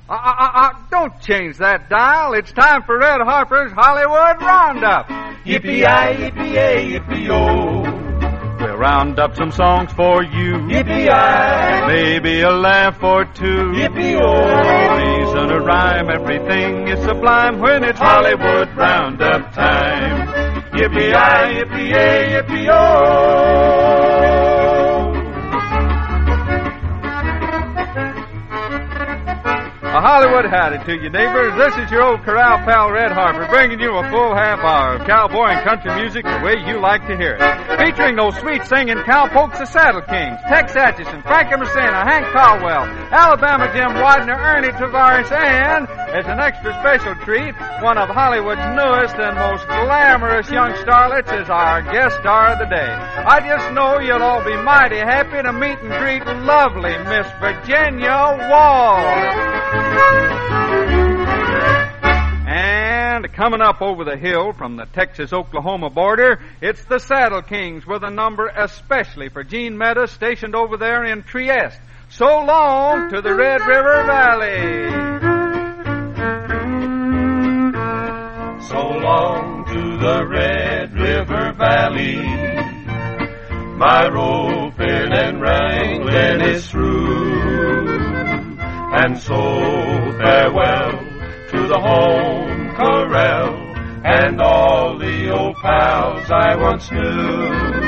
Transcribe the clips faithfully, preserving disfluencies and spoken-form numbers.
Uh, uh, uh, don't change that dial. It's time for Red Harper's Hollywood Roundup. Yippee-yi, yippee-yay, yippee-yo. We'll round up some songs for you. Yippee-yi. Maybe a laugh or two. Yippee-yo. Reason, a rhyme, everything is sublime when it's Hollywood Roundup time. Yippee-yi, yippee-yay, yippee-yo. A Hollywood howdy to you, neighbors. This is your old corral pal, Red Harper, bringing you a full half hour of cowboy and country music the way you like to hear it. Featuring those sweet singing cowpokes, the Saddle Kings, Tex Atchison, Frank Emerson, Hank Caldwell, Alabama Jim Widener, Ernie Tavares, and, as an extra special treat, one of Hollywood's newest and most glamorous young starlets is our guest star of the day. I just know you'll all be mighty happy to meet and greet lovely Miss Virginia Wall. And coming up over the hill from the Texas-Oklahoma border, it's the Saddle Kings with a number especially for Gene Meadows stationed over there in Trieste. So long to the Red River Valley. So long to the Red River Valley. My roping and wrangling is through. And so farewell to the home corral and all the old pals I once knew.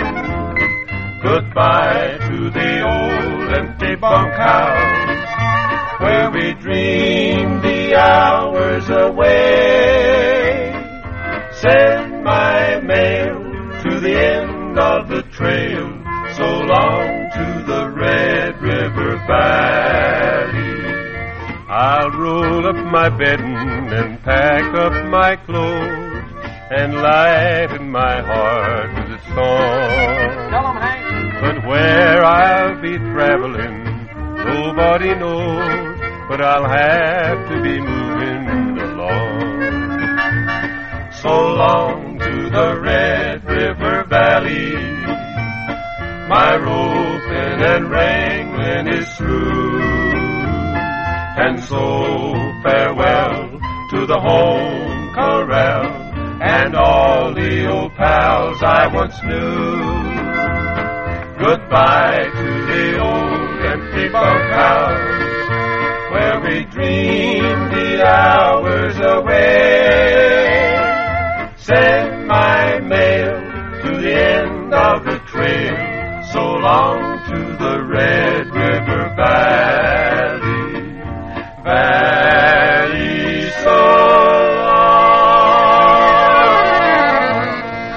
Goodbye to the old empty bunkhouse where we dreamed the hours away. Send my mail to the end of the trail. So long to the Red River Valley. I'll roll up my bedding and pack up my clothes and lighten my heart with a song. Tell 'em, Hank. But where I'll be traveling, nobody knows, but I'll have to be moving along. So long to the Red River Valley. My roping and wrangling is through. And so farewell to the home corral and all the old pals I once knew. Goodbye to the old empty bunkhouse where we dreamed the hours away. Send my mail to the end of the trail. So long to the Red River Valley. Valley, so long.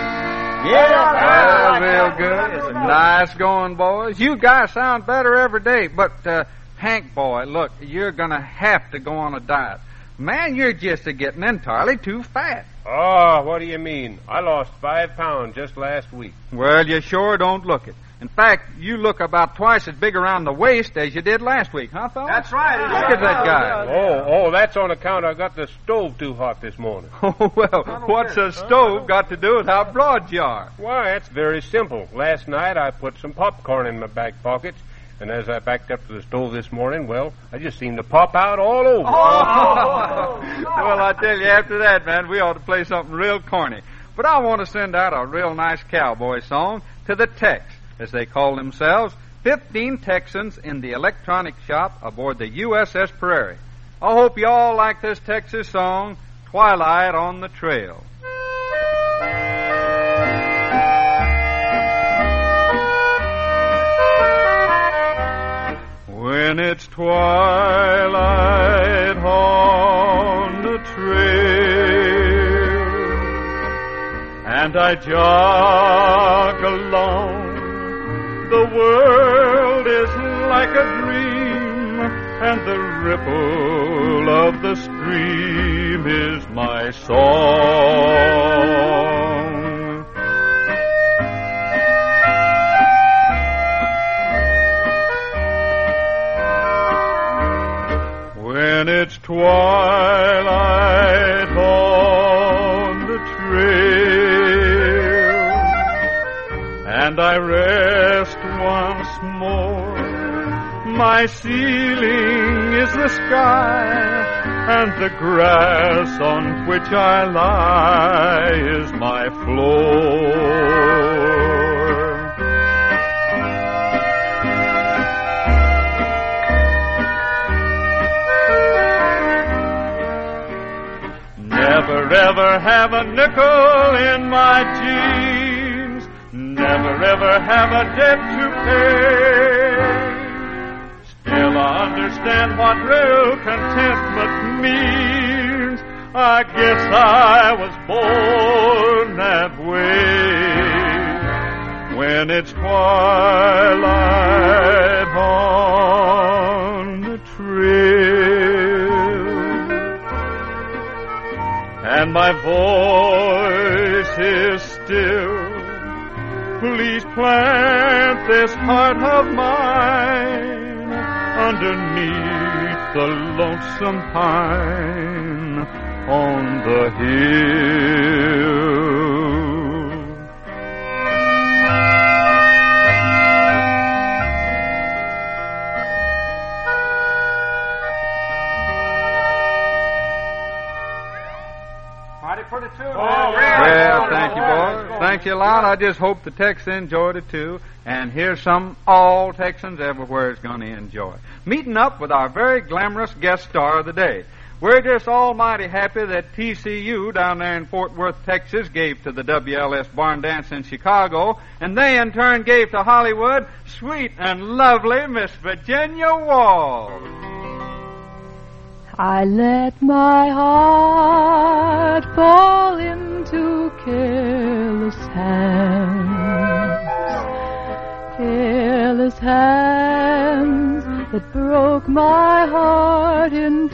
Yeah, real good. Nice going, boys. You guys sound better every day. But, uh, Hank, boy, look, you're going to have to go on a diet. Man, you're just a getting entirely too fat. Oh, what do you mean? I lost five pounds just last week. Well, you sure don't look it. In fact, you look about twice as big around the waist as you did last week, huh, fellas? That's right. Look at that guy. Oh, oh, that's on account I got the stove too hot this morning. Oh, well, what's a stove got to do with how broad you are? Why, it's very simple. Last night I put some popcorn in my back pockets, and as I backed up to the stove this morning, well, I just seemed to pop out all over. Oh. Well, I tell you, after that, man, we ought to play something real corny. But I want to send out a real nice cowboy song to the Tex, as they call themselves, fifteen Texans in the electronic shop aboard the U S S Prairie. I hope you all like this Texas song, Twilight on the Trail. When it's twilight on the trail and I jog along, the world is like a dream, and the ripple of the stream is my song. When it's twilight on the trail and I rest once more, My ceiling is the sky, and the grass on which I lie is my floor. Never ever have a nickel in my jeans, never ever have a debt to pay. Still I understand what real contentment means. I guess I was born that way. When it's twilight on the trail, and my voice is still, please plant this heart of mine underneath the lonesome pine on the hill. Pretty too. Oh, well, thank you, boys. Thank you a lot. I just hope the Texans enjoyed it, too. And here's some all Texans everywhere is going to enjoy. Meeting up with our very glamorous guest star of the day. We're just almighty happy that T C U down there in Fort Worth, Texas, gave to the W L S Barn Dance in Chicago, and they in turn gave to Hollywood sweet and lovely Miss Virginia Walls. I let my heart fall into careless hands, careless hands that broke my heart in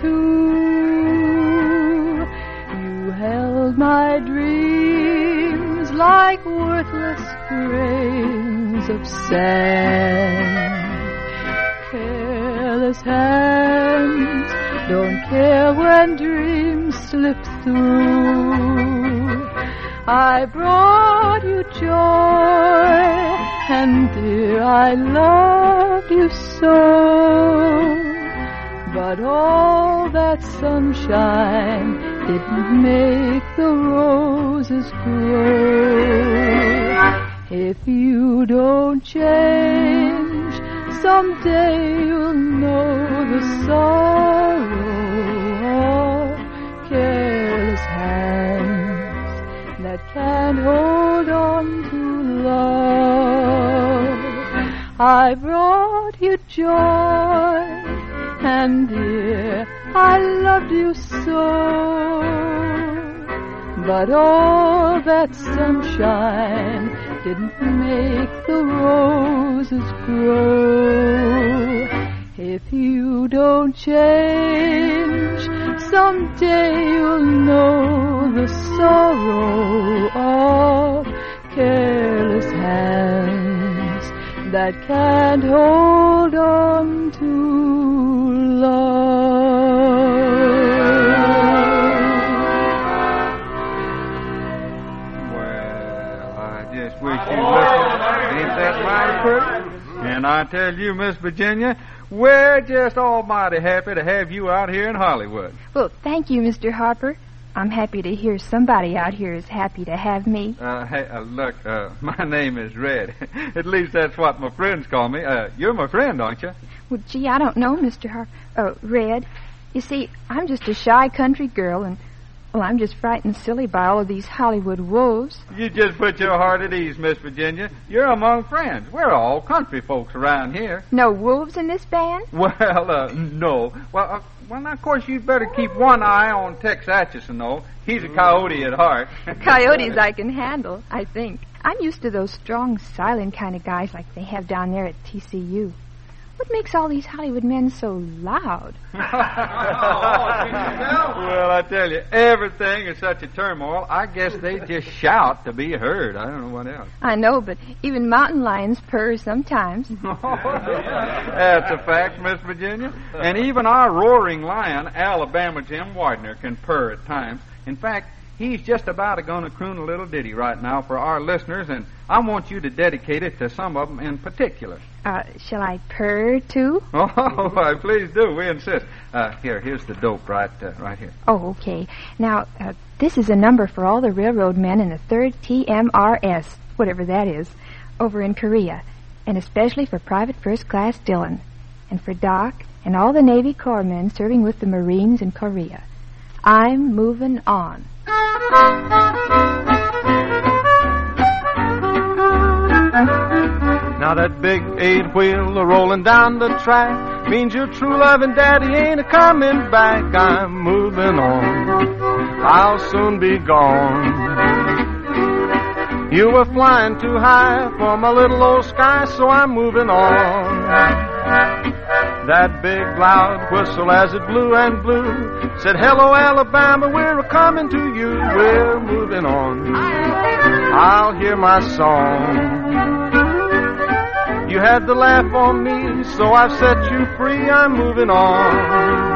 two. You held my dreams like worthless grains of sand. Careless hands don't care when dreams slip through. I brought you joy, and dear, I loved you so. But all that sunshine didn't make the roses grow. If you don't change, someday you'll know the sorrow of careless hands that can't hold on to love. I brought you joy, and dear, I loved you so. But all that sunshine didn't make the roses grow. If you don't change, someday you'll know the sorrow of careless hands that can't hold on to love. Well, I just wish you'd listen. Ain't that mighty pretty? And I tell you, Miss Virginia, we're just almighty happy to have you out here in Hollywood. Well, thank you, Mister Harper. I'm happy to hear somebody out here is happy to have me. Uh, hey, uh, look, uh, my name is Red. At least that's what my friends call me. Uh, you're my friend, aren't you? Well, gee, I don't know, Mister Harper. Uh, Red. You see, I'm just a shy country girl, and, well, I'm just frightened silly by all of these Hollywood wolves. You just put your heart at ease, Miss Virginia. You're among friends. We're all country folks around here. No wolves in this band? Well, uh, no. Well, uh, well, now, of course, you'd better keep one eye on Tex Atchison, though. He's a coyote at heart. Coyotes I can handle, I think. I'm used to those strong, silent kind of guys like they have down there at T C U. What makes all these Hollywood men so loud? Well, I tell you, everything is such a turmoil, I guess they just shout to be heard. I don't know what else. I know, but even mountain lions purr sometimes. That's a fact, Miss Virginia. And even our roaring lion, Alabama Jim Widener, can purr at times. In fact, He's just about a going to croon a little ditty right now for our listeners, and I want you to dedicate it to some of them in particular. Uh, shall I purr, too? Oh, why, please do. We insist. Uh, here, here's the dope right uh, right here. Oh, okay. Now, uh, this is a number for all the railroad men in the third T M R S, whatever that is, over in Korea, and especially for Private First Class Dillon, and for Doc and all the Navy Corps men serving with the Marines in Korea. I'm moving on. Now that big eight wheel a rolling down the track means your true loving daddy ain't a coming back. I'm moving on. I'll soon be gone. You were flying too high for my little old sky, so I'm moving on. That big loud whistle as it blew and blew said, hello, Alabama, we're a-coming to you. We're moving on. I'll hear my song. You had to laugh on me, so I've set you free. I'm moving on.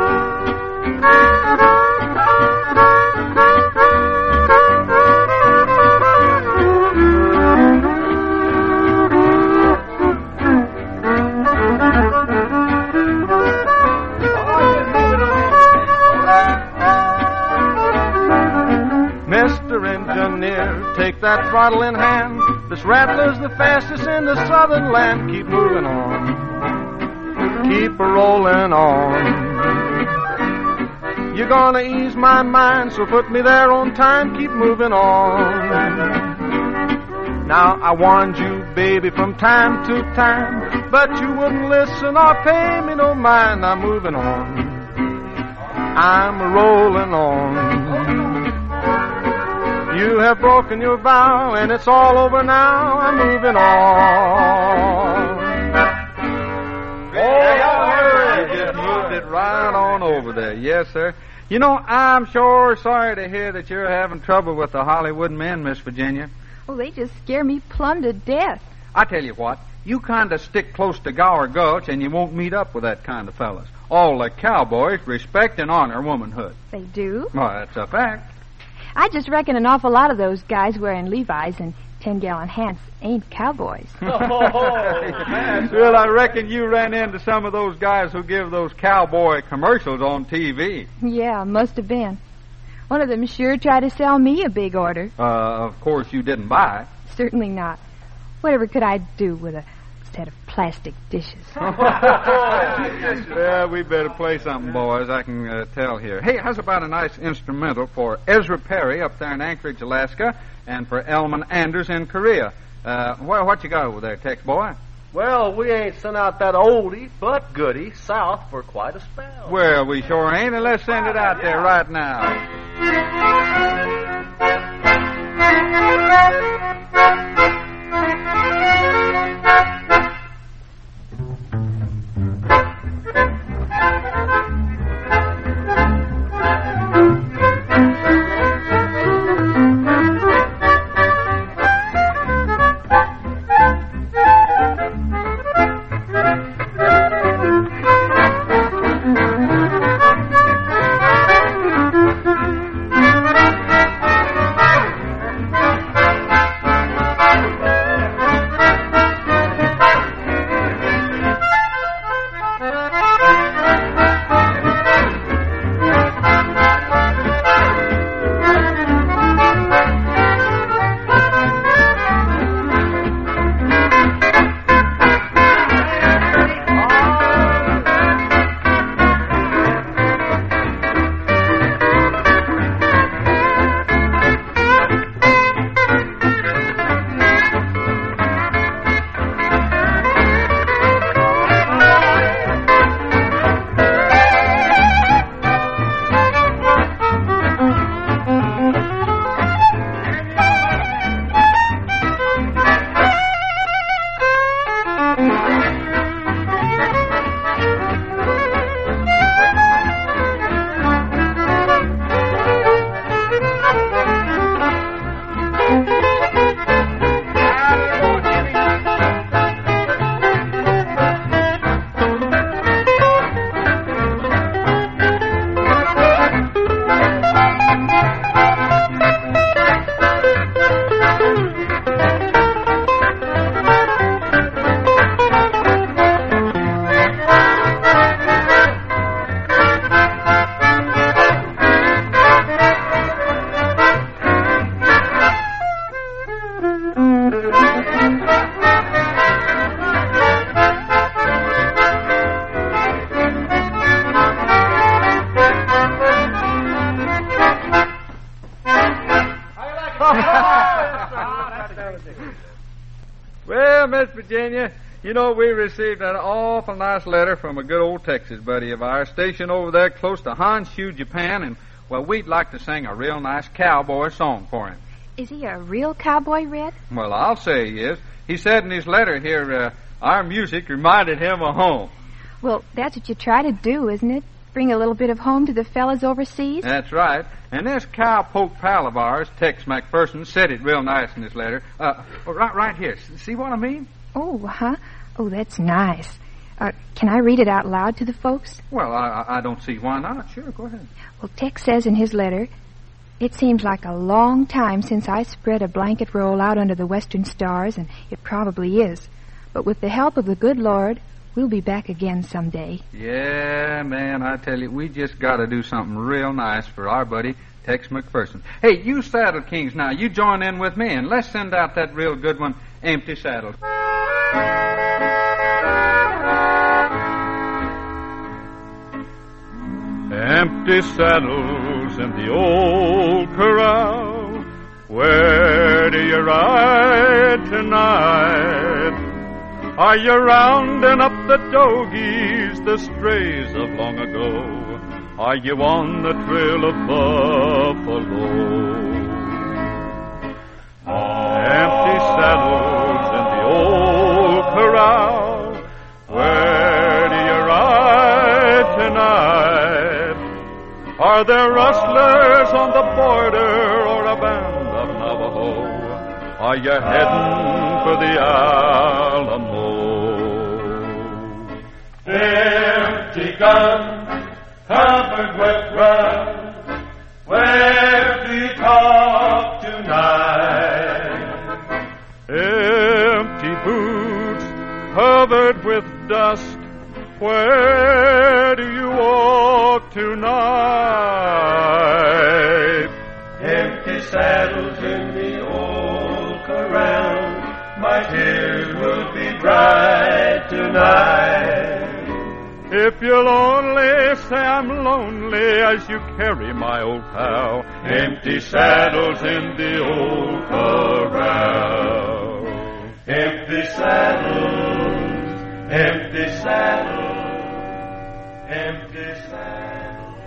Mister Engineer, take that throttle in hand. This rattler's the fastest in the southern land. Keep moving on. Keep a-rolling on. You're gonna ease my mind, so put me there on time. Keep moving on. Now, I warned you, baby, from time to time, but you wouldn't listen or pay me no mind. I'm moving on. I'm a-rolling on. You have broken your vow, and it's all over now. I'm moving on. Oh, you just moved it right on over there. Yes, sir. You know, I'm sure sorry to hear that you're having trouble with the Hollywood men, Miss Virginia. Oh, they just scare me plumb to death. I tell you what, you kind of stick close to Gower Gulch, and you won't meet up with that kind of fellas. All the cowboys respect and honor womanhood. They do? Well, that's a fact. I just reckon an awful lot of those guys wearing Levi's and ten-gallon hats ain't cowboys. Well, I reckon you ran into some of those guys who give those cowboy commercials on T V. Yeah, must have been. One of them sure tried to sell me a big order. Uh, of course you didn't buy it. Certainly not. Whatever could I do with a set of plastic dishes? Yeah, we better play something, boys. I can uh, tell here. Hey, how's about a nice instrumental for Ezra Perry up there in Anchorage, Alaska, and for Elman Anders in Korea? Uh, well, what you got over there, Tex boy? Well, we ain't sent out that oldie but goodie south for quite a spell. Well, we sure ain't, and let's send it out there right now. Miss Virginia, you know, we received an awful nice letter from a good old Texas buddy of ours stationed over there close to Honshu, Japan, and, well, we'd like to sing a real nice cowboy song for him. Is he a real cowboy, Red? Well, I'll say he is. He said in his letter here, uh, our music reminded him of home. Well, that's what you try to do, isn't it? Bring a little bit of home to the fellas overseas? That's right. And this cowpoke pal of ours, Tex McPherson, said it real nice in his letter. Uh, well, right, right here. See what I mean? Oh, huh? Oh, that's nice. Uh, can I read it out loud to the folks? Well, I, I don't see why not. Sure, go ahead. Well, Tex says in his letter, it seems like a long time since I spread a blanket roll out under the western stars, and it probably is. But with the help of the good Lord, we'll be back again someday. Yeah, man, I tell you, we just got to do something real nice for our buddy, Tex McPherson. Hey, you Saddle Kings now, you join in with me, and let's send out that real good one, Empty Saddles. Empty saddles in the old corral, where do you ride tonight? Are you rounding up the dogies, the strays of long ago? Are you on the trail of buffalo? Empty saddles in the old corral, where do you ride tonight? Are there rustlers on the border or a band of Navajo? Are you heading for the Alamo? Empty gun, covered with rust, where do you talk tonight? Empty boots, covered with dust, where do you walk tonight? Empty saddles in the old corral, my tears will be bright tonight. If you'll only say I'm lonely as you carry my old pal, empty saddles in the old corral. Empty saddles, empty saddles, empty saddles.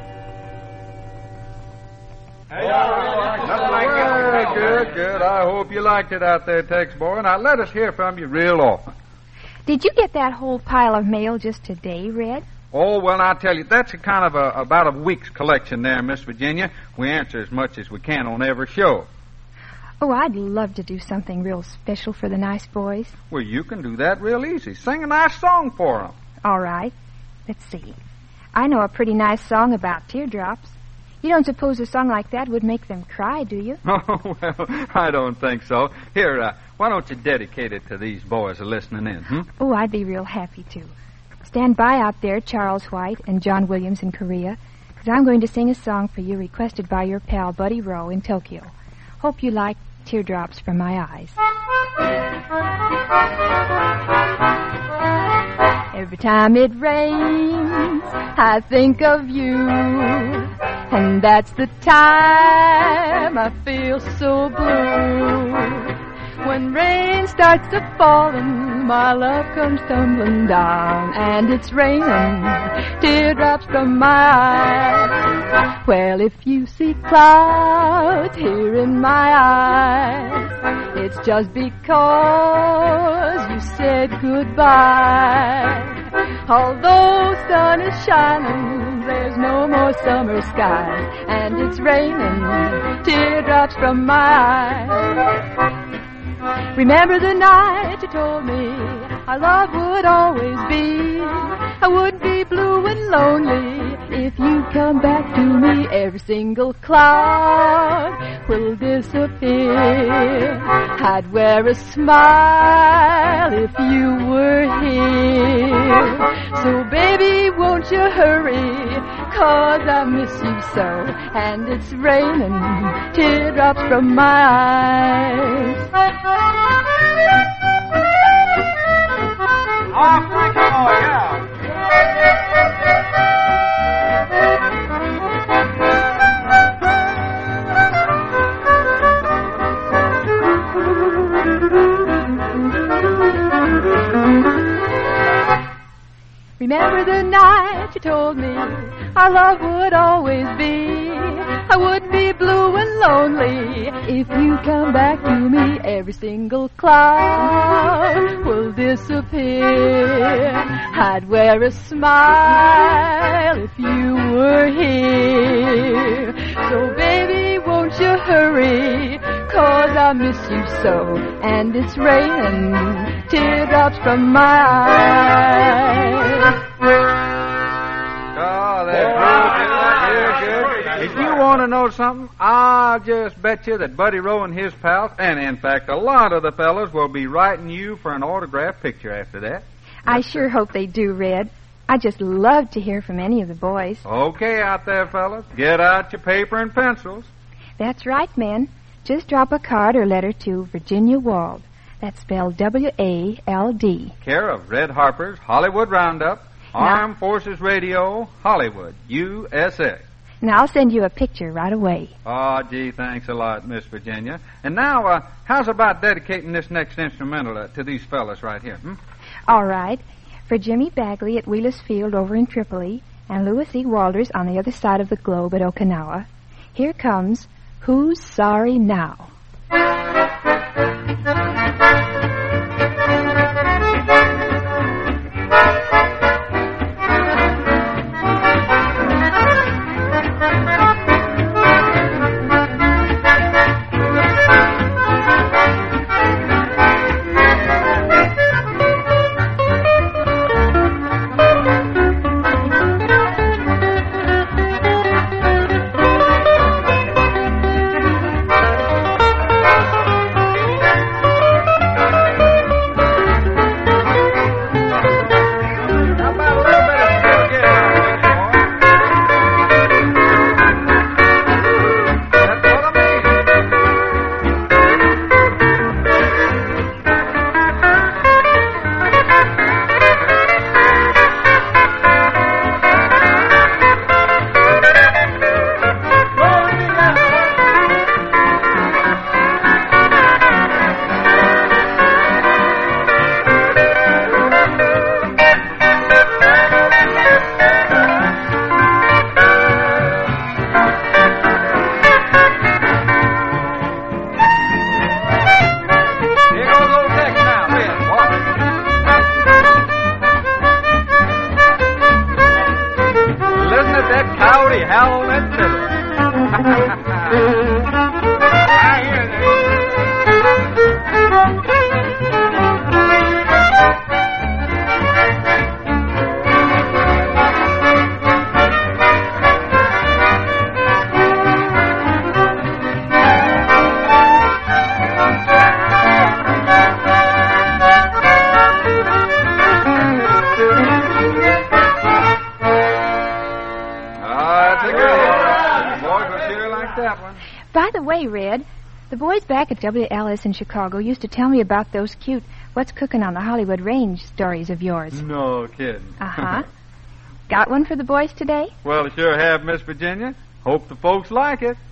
Hey, well, good, good. I hope you liked it out there, Tex boy. Now, let us hear from you real often. Did you get that whole pile of mail just today, Red? Oh, well, I'll tell you, that's a kind of a, about a week's collection there, Miss Virginia. We answer as much as we can on every show. Oh, I'd love to do something real special for the nice boys. Well, you can do that real easy. Sing a nice song for them. All right. Let's see. I know a pretty nice song about teardrops. You don't suppose a song like that would make them cry, do you? Oh, well, I don't think so. Here, uh, why don't you dedicate it to these boys who are listening in, hmm? Oh, I'd be real happy to. Stand by out there, Charles White and John Williams in Korea, because I'm going to sing a song for you requested by your pal Buddy Rowe in Tokyo. Hope you like Teardrops from My Eyes. Every time it rains, I think of you, and that's the time I feel so blue. When rain starts to falling, my love comes tumbling down, and it's raining teardrops from my eyes. Well, if you see clouds here in my eyes, it's just because you said goodbye. Although sun is shining, there's no more summer skies, and it's raining teardrops from my eyes. Remember the night you told me our love would always be. I wouldn't be blue and lonely if you come back to me. Every single cloud will disappear. I'd wear a smile if you were here. So baby, won't you hurry, 'cause I miss you so, and it's raining teardrops from my eyes. Oh, thank you, oh, yeah. our love would always be. I wouldn't be blue and lonely if you come back to me. Every single cloud will disappear. I'd wear a smile if you were here. So baby, won't you hurry, 'cause I miss you so. And it's raining teardrops from my eyes. Oh, that's real good. If you want to know something, I'll just bet you that Buddy Rowe and his pals, and in fact a lot of the fellas, will be writing you for an autographed picture after that. I sure hope they do, Red. I'd just love to hear from any of the boys. Okay, out there, fellas. Get out your paper and pencils. That's right, men. Just drop a card or letter to Virginia Wald. That's spelled W A L D. Care of Red Harper's Hollywood Roundup, Armed Forces Radio, Hollywood, U S A. Now, I'll send you a picture right away. Oh, gee, thanks a lot, Miss Virginia. And now, uh, how's about dedicating this next instrumental uh, to these fellas right here, hmm? All right. For Jimmy Bagley at Wheelers Field over in Tripoli and Louis E. Walters on the other side of the globe at Okinawa, here comes Who's Sorry Now? Red, the boys back at W L S in Chicago used to tell me about those cute What's Cooking on the Hollywood Range stories of yours. No kidding. Uh-huh. Got one for the boys today? Well, sure have, Miss Virginia. Hope the folks like it.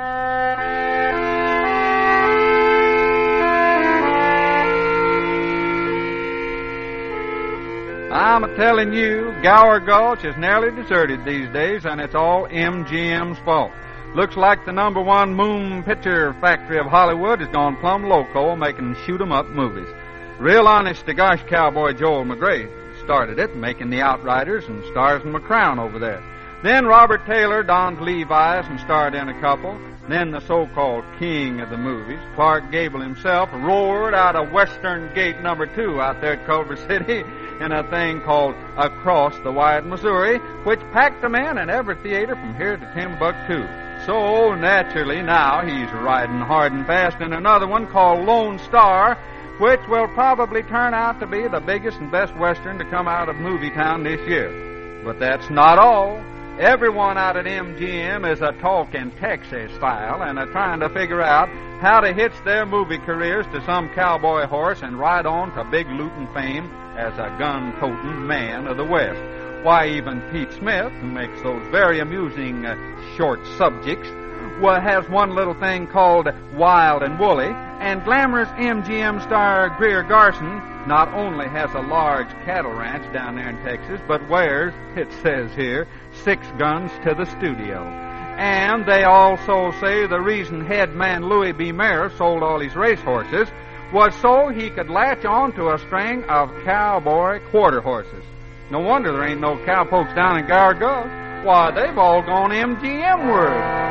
I'm a-telling you, Gower Gulch is nearly deserted these days, and it's all M G M's fault. Looks like the number one moon picture factory of Hollywood has gone plumb loco making shoot-'em-up movies. Real honest-to-gosh cowboy Joel McGray started it, making The Outriders and Stars and McCrown over there. Then Robert Taylor donned Levi's and starred in a couple. Then the so-called king of the movies, Clark Gable himself, roared out of Western Gate number two out there at Culver City in a thing called Across the Wide Missouri, which packed them in in every theater from here to Timbuktu. So, naturally, now he's riding hard and fast in another one called Lone Star, which will probably turn out to be the biggest and best Western to come out of Movie Town this year. But that's not all. Everyone out at M G M is a talking Texas style and are trying to figure out how to hitch their movie careers to some cowboy horse and ride on to big looting fame as a gun-toting man of the West. Why, even Pete Smith, who makes those very amusing uh, short subjects, well, has one little thing called Wild and Woolly, and glamorous M G M star Greer Garson not only has a large cattle ranch down there in Texas, but wears, it says here, six guns to the studio. And they also say the reason head man Louis B. Mayer sold all his racehorses was so he could latch on to a string of cowboy quarter horses. No wonder there ain't no cowpokes down in Gower Gulch. Why, they've all gone M G M-ward.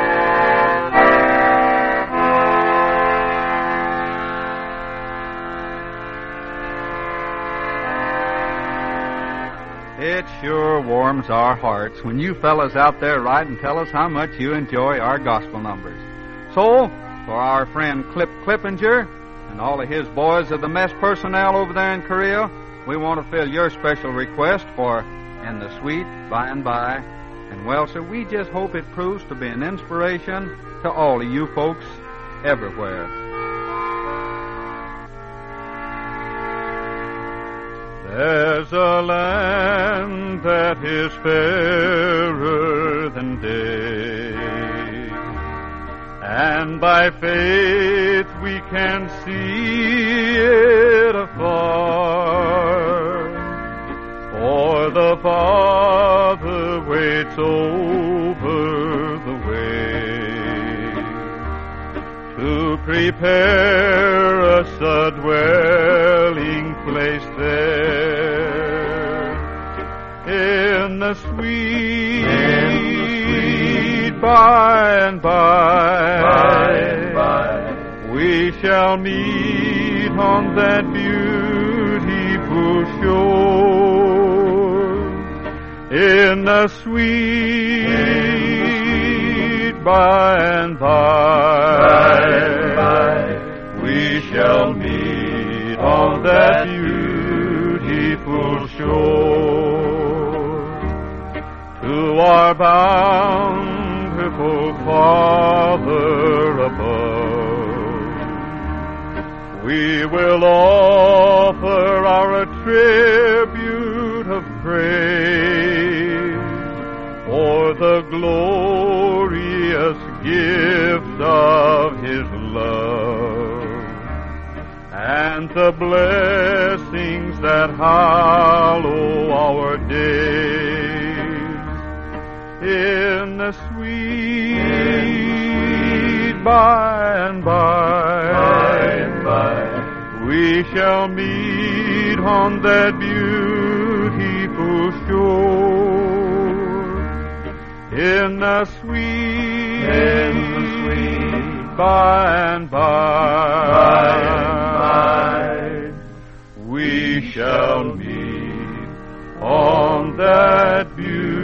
It sure warms our hearts when you fellas out there write and tell us how much you enjoy our gospel numbers. So, for our friend Clip Clippinger and all of his boys of the mess personnel over there in Korea, we want to fill your special request for In the Sweet By and By. And well, sir, we just hope it proves to be an inspiration to all of you folks everywhere. There's a land that is fairer than day, and by faith we can see it afar. For the Father waits over the way to prepare us a dwelling place there. In the sweet, in the sweet by and by, by and by, we shall meet on that beautiful shore. In the sweet by and by, by and by, we shall meet on that beautiful shore. To our bountiful Father above, we will offer our tribute of praise for the glorious gift of His love and the blessings that hallow our days. In the sweet by and by, by and by, we shall meet on that beautiful shore. In the sweet, in the sweet by and by, by and by, we shall meet on that beautiful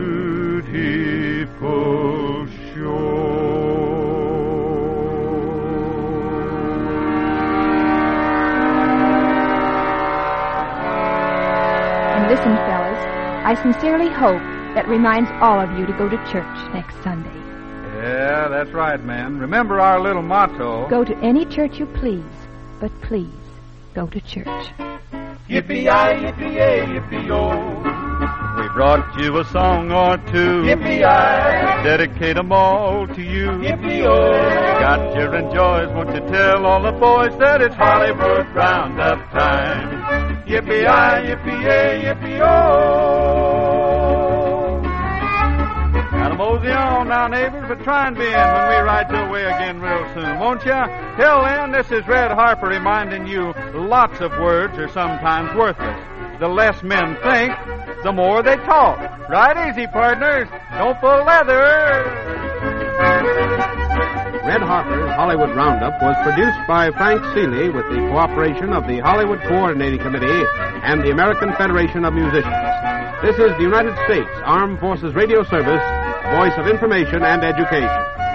Listen, fellas, I sincerely hope that reminds all of you to go to church next Sunday. Yeah, that's right, man. Remember our little motto. Go to any church you please, but please go to church. Yippee-yi, yippee-yay, yippee-yo. We brought you a song or two. Yippee-yi. Dedicate them all to you. Yippee-yo. Got your enjoys, won't you tell all the boys that it's Hollywood Roundup time. Yippee-yi, yippee-yay, yippee-yo. Gotta mosey on now, neighbors, but try and be in when we ride your way again real soon, won't ya? Till then, this is Red Harper reminding you lots of words are sometimes worthless. The less men think, the more they talk. Ride easy, partners. Don't pull leather. Red Harper's Hollywood Roundup was produced by Frank Seeley with the cooperation of the Hollywood Coordinating Committee and the American Federation of Musicians. This is the United States Armed Forces Radio Service, voice of information and education.